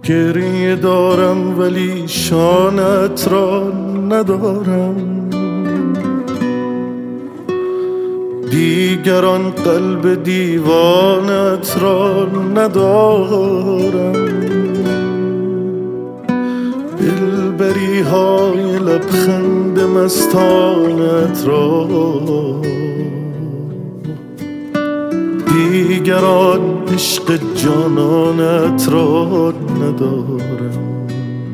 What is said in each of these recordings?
گریه دارم ولی شانت را ندارم، دیگران قلب دیوانت را ندارم. دلبری های لبخند مستانت را دیگران عشق جانانت را ندارم.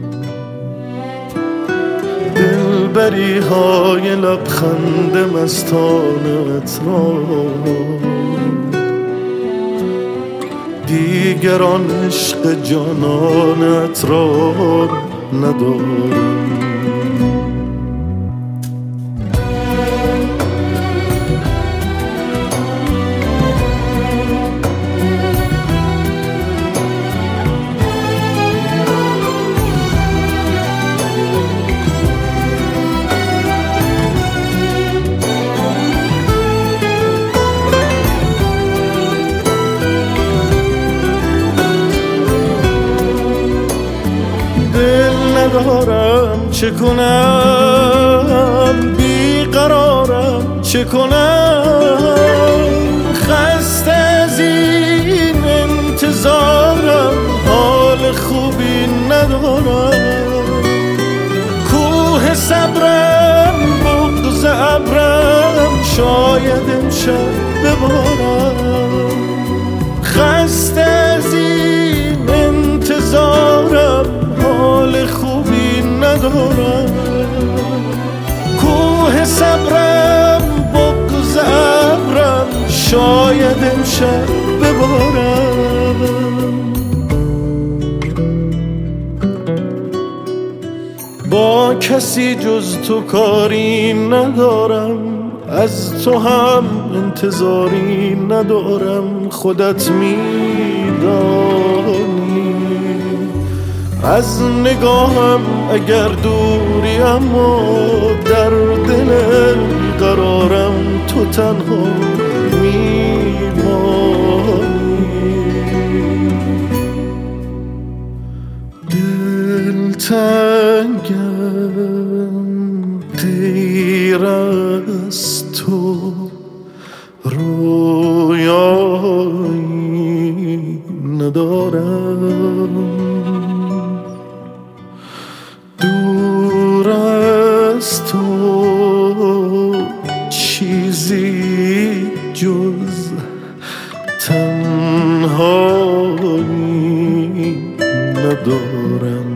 دلبری های لبخند مستانت را دیگران عشق جانانت را ندارم. ندارم چه کنم، بیقرارم چه کنم، خسته از این انتظارم، حال خوبی ندارم. کوه صبرم بغض ابرم، شاید امشب ببارم. خسته از این انتظارم، حال خوبی ندارم. کوه صبرم بغض ابرم، شاید امشب ببارم. با کسی جز تو کاری ندارم، از تو هم انتظاری ندارم. خودت میدانی از نگاهم اگر دوری، اما در دل قرارم تو تنها میمانی. دلتنگم غیر از تو رویایی ندارم. دور از تو چیزی جز تنهایی ندارم.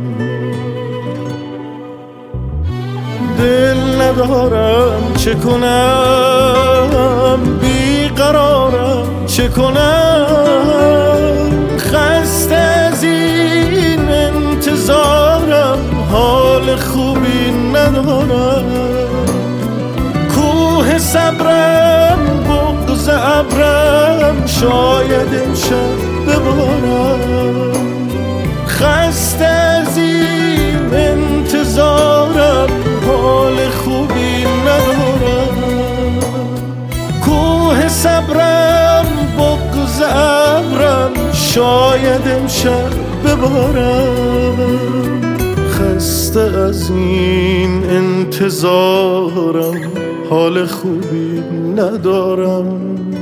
دل ندارم چه کنم، بیقرارم چه کنم، خسته از این انتظارم، حال خوبی ندارم. کوه صبرم بغض ابرم، شاید امشب ببارم. خسته از این انتظارم، حال خوبی ندارم. کوه صبرم بغض ابرم، شاید امشب ببارم. خسته از این انتظارم، حال خوبی ندارم.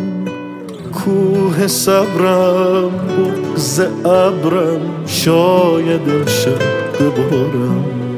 کوه صبرم بغض ابرم، شاید امشب ببارم.